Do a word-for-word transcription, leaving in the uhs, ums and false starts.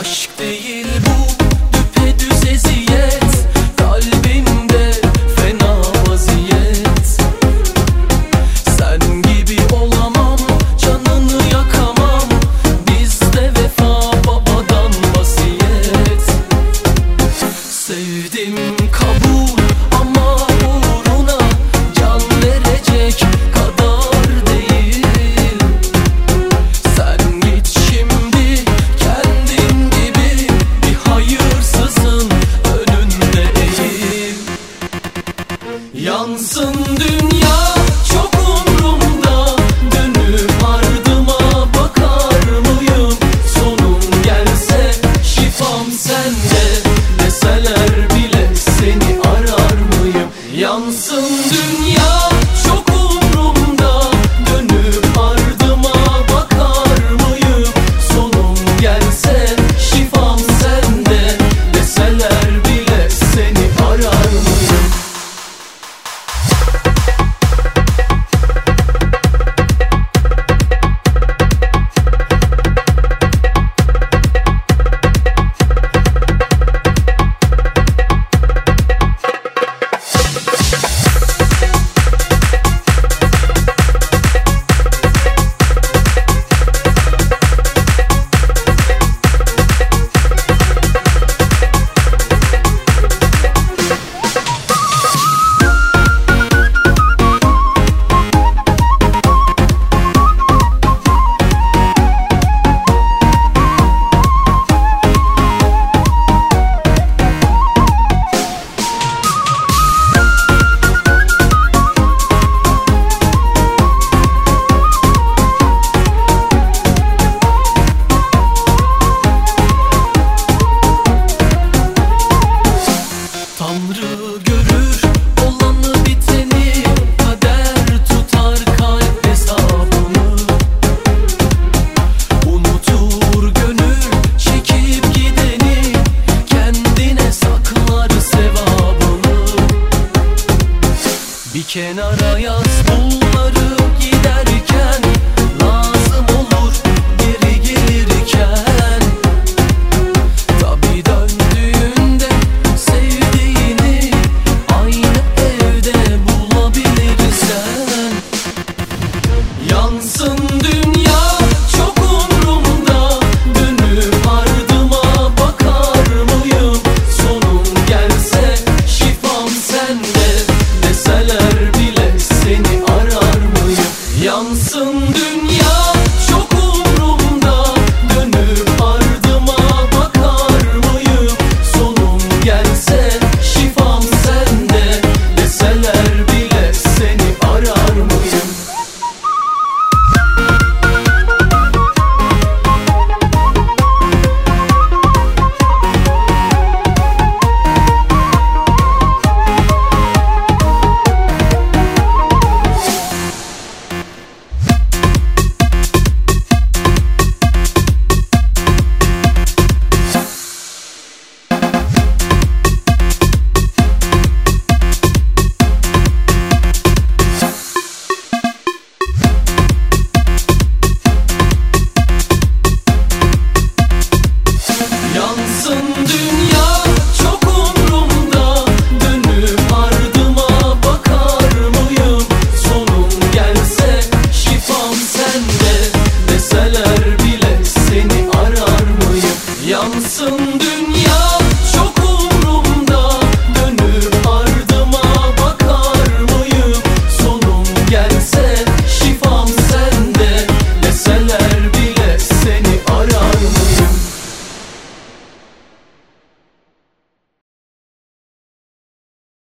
Aşk değil bu, düpedüz eziyet, kalbimde fena vaziyet. Sen gibi olamam, canını yakamam, bizde vefa babadan vasiyet. Sevdim kabul ama uğruna can verecek kadar değil. Sen git şimdi kendin gibi, bir hayırsızın önünde eğil. Yansın dünya çok umrumda, dönüp ardıma bakar mıyım? Sonum gelse şifam sende, deseler bile seni arar mıyım? Yansın dünya çok umrumda, dönüp ardıma bakar mıyım? Sonum gelse şifam sende, deseler bile seni arar mıyım? Tanrı görür olanı biteni, kader tutar kalp hesabını. Unutur gönül çekip gideni, kendine saklar sevabını. Bir kenara